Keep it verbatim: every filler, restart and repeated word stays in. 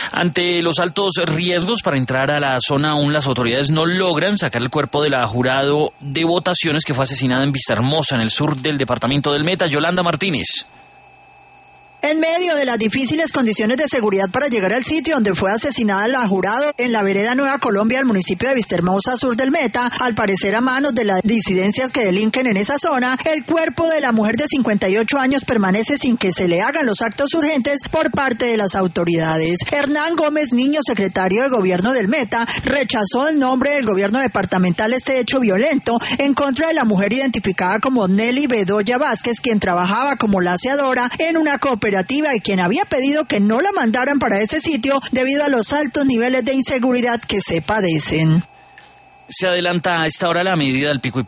Ante los altos riesgos para entrar a la zona, aún las autoridades no logran sacar el cuerpo de la jurado de votaciones que fue asesinada en Vistahermosa, en el sur del departamento del Meta. Yolanda Martínez. En medio de las difíciles condiciones de seguridad para llegar al sitio donde fue asesinada la jurado en la vereda Nueva Colombia, del municipio de Vistahermosa, sur del Meta, al parecer a manos de las disidencias que delinquen en esa zona, el cuerpo de la mujer de cincuenta y ocho años permanece sin que se le hagan los actos urgentes por parte de las autoridades. Hernán Gómez Niño, secretario de Gobierno del Meta, rechazó en nombre del gobierno departamental este hecho violento en contra de la mujer identificada como Nelly Bedoya Vázquez, quien trabajaba como laceadora en una cooperativa y quien había pedido que no la mandaran para ese sitio debido a los altos niveles de inseguridad que se padecen. Se adelanta a esta hora la medida del pico y